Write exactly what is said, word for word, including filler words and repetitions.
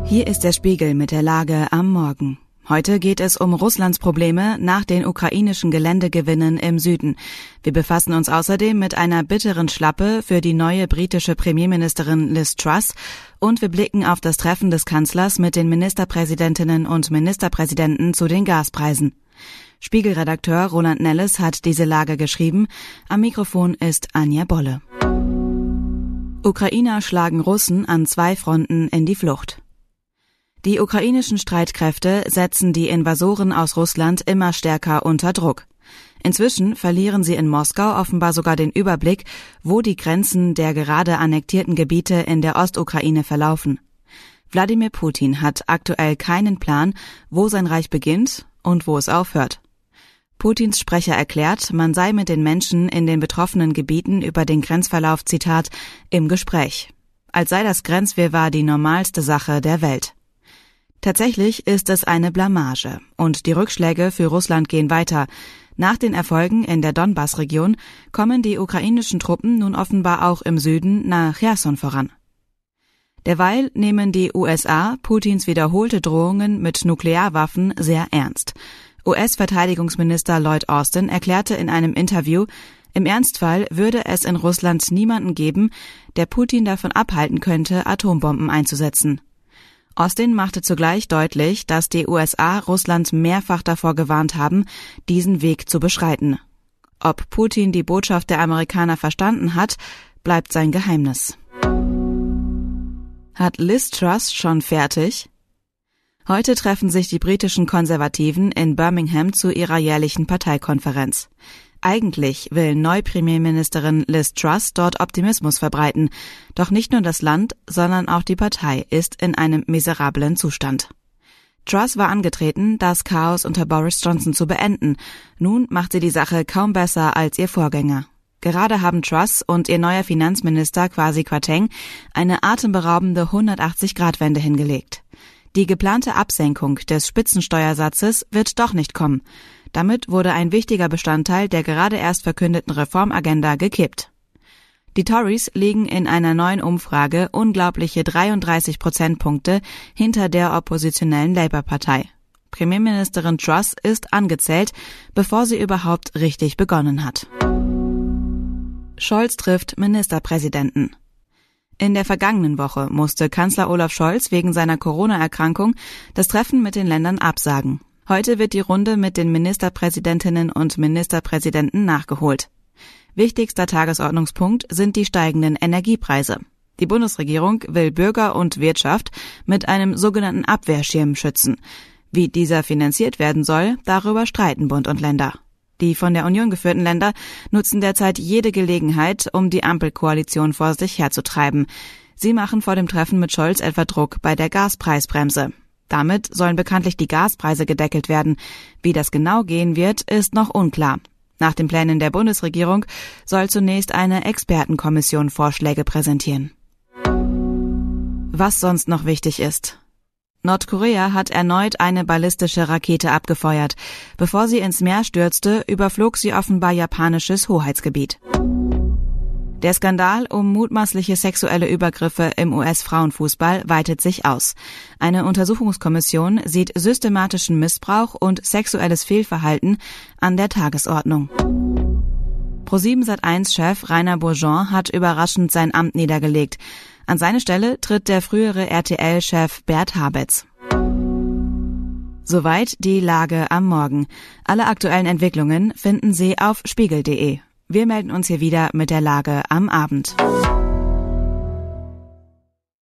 Hier ist der Spiegel mit der Lage am Morgen. Heute geht es um Russlands Probleme nach den ukrainischen Geländegewinnen im Süden. Wir befassen uns außerdem mit einer bitteren Schlappe für die neue britische Premierministerin Liz Truss und wir blicken auf das Treffen des Kanzlers mit den Ministerpräsidentinnen und Ministerpräsidenten zu den Gaspreisen. Spiegelredakteur Roland Nelles hat diese Lage geschrieben. Am Mikrofon ist Anja Bolle. Ukrainer schlagen Russen an zwei Fronten in die Flucht. Die ukrainischen Streitkräfte setzen die Invasoren aus Russland immer stärker unter Druck. Inzwischen verlieren sie in Moskau offenbar sogar den Überblick, wo die Grenzen der gerade annektierten Gebiete in der Ostukraine verlaufen. Wladimir Putin hat aktuell keinen Plan, wo sein Reich beginnt und wo es aufhört. Putins Sprecher erklärt, man sei mit den Menschen in den betroffenen Gebieten über den Grenzverlauf, Zitat, im Gespräch. Als sei das Grenzwirrwarr die normalste Sache der Welt. Tatsächlich ist es eine Blamage und die Rückschläge für Russland gehen weiter. Nach den Erfolgen in der Donbass-Region kommen die ukrainischen Truppen nun offenbar auch im Süden nach Cherson voran. Derweil nehmen die U S A Putins wiederholte Drohungen mit Nuklearwaffen sehr ernst. U S-Verteidigungsminister Lloyd Austin erklärte in einem Interview, im Ernstfall würde es in Russland niemanden geben, der Putin davon abhalten könnte, Atombomben einzusetzen. Austin machte zugleich deutlich, dass die U S A Russland mehrfach davor gewarnt haben, diesen Weg zu beschreiten. Ob Putin die Botschaft der Amerikaner verstanden hat, bleibt sein Geheimnis. Hat Liz Truss schon fertig? Heute treffen sich die britischen Konservativen in Birmingham zu ihrer jährlichen Parteikonferenz. Eigentlich will Neu-Premierministerin Liz Truss dort Optimismus verbreiten. Doch nicht nur das Land, sondern auch die Partei ist in einem miserablen Zustand. Truss war angetreten, das Chaos unter Boris Johnson zu beenden. Nun macht sie die Sache kaum besser als ihr Vorgänger. Gerade haben Truss und ihr neuer Finanzminister Kwasi Kwarteng eine atemberaubende hundertachtzig-Grad-Wende hingelegt. Die geplante Absenkung des Spitzensteuersatzes wird doch nicht kommen. Damit wurde ein wichtiger Bestandteil der gerade erst verkündeten Reformagenda gekippt. Die Tories liegen in einer neuen Umfrage unglaubliche dreiunddreißig Prozentpunkte hinter der oppositionellen Labour-Partei. Premierministerin Truss ist angezählt, bevor sie überhaupt richtig begonnen hat. Scholz trifft Ministerpräsidenten. In der vergangenen Woche musste Kanzler Olaf Scholz wegen seiner Corona-Erkrankung das Treffen mit den Ländern absagen. Heute wird die Runde mit den Ministerpräsidentinnen und Ministerpräsidenten nachgeholt. Wichtigster Tagesordnungspunkt sind die steigenden Energiepreise. Die Bundesregierung will Bürger und Wirtschaft mit einem sogenannten Abwehrschirm schützen. Wie dieser finanziert werden soll, darüber streiten Bund und Länder. Die von der Union geführten Länder nutzen derzeit jede Gelegenheit, um die Ampelkoalition vor sich herzutreiben. Sie machen vor dem Treffen mit Scholz etwa Druck bei der Gaspreisbremse. Damit sollen bekanntlich die Gaspreise gedeckelt werden. Wie das genau gehen wird, ist noch unklar. Nach den Plänen der Bundesregierung soll zunächst eine Expertenkommission Vorschläge präsentieren. Was sonst noch wichtig ist. Nordkorea hat erneut eine ballistische Rakete abgefeuert. Bevor sie ins Meer stürzte, überflog sie offenbar japanisches Hoheitsgebiet. Der Skandal um mutmaßliche sexuelle Übergriffe im U S-Frauenfußball weitet sich aus. Eine Untersuchungskommission sieht systematischen Missbrauch und sexuelles Fehlverhalten an der Tagesordnung. ProSieben Sat eins Chef Rainer Beaujean hat überraschend sein Amt niedergelegt. An seine Stelle tritt der frühere R T L-Chef Bert Habetz. Soweit die Lage am Morgen. Alle aktuellen Entwicklungen finden Sie auf spiegel punkt de. Wir melden uns hier wieder mit der Lage am Abend.